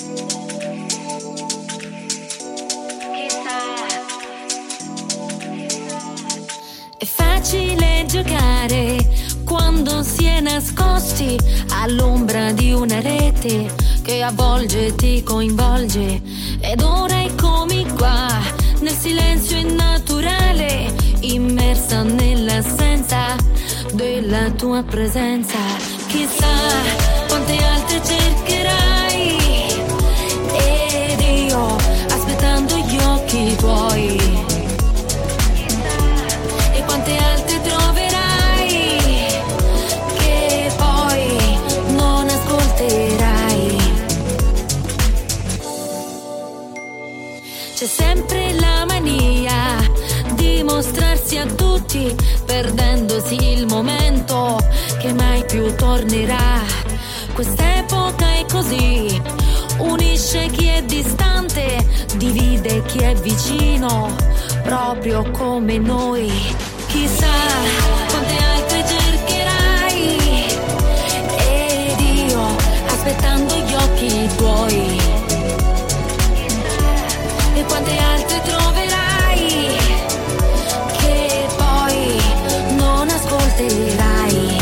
È facile giocare quando si è nascosti all'ombra di una rete che avvolge e ti coinvolge. Ed ora eccomi qua, nel silenzio innaturale, immersa nell'assenza della tua presenza. Chissà quante altre cercherai, ed io aspettando gli occhi tuoi. E quante altre troverai che poi non ascolterai. C'è sempre la mania di mostrarsi a tutti, perdendosi il momento che mai più tornerà. Quest'epoca è così, unisce chi è distante, divide chi è vicino, proprio come noi. Chissà quante altre cercherai, ed io aspettando gli occhi tuoi. E quante altre troverai che poi non ascolterai.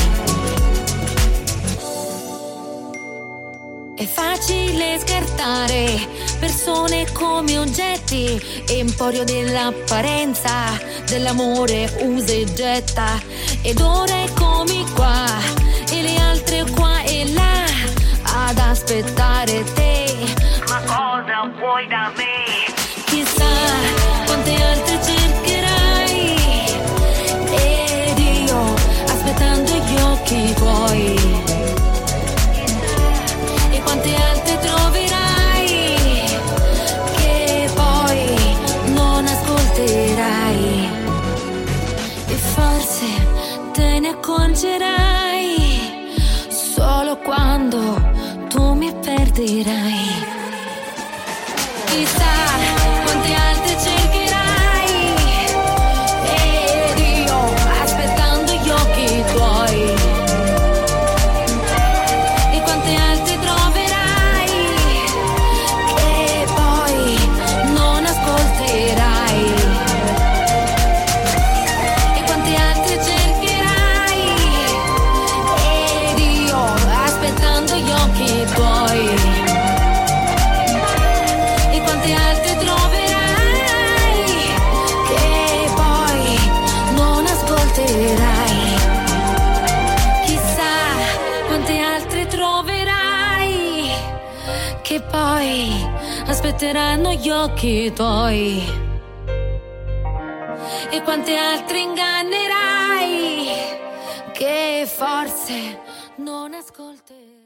È facile scartare persone come oggetti, emporio dell'apparenza, dell'amore usa e getta. Ed ora eccomi qua, e le altre qua e là, ad aspettare te. Ma cosa vuoi da me? Chissà quante altre cercherai, ed io aspettando gli occhi tuoi. E quante altre troverai che poi non ascolterai. E forse te ne accorgerai solo quando tu mi perderai. Chissà quante altre cercherai, ed io aspettando gli occhi tuoi. E quante altre troverai che poi non ascolterai. E quante altre cercherai, ed io aspettando gli occhi tuoi. Altre troverai che poi non ascolterai. Chissà quante altre troverai che poi aspetteranno gli occhi tuoi. E quante altre ingannerai che forse non ascolterai.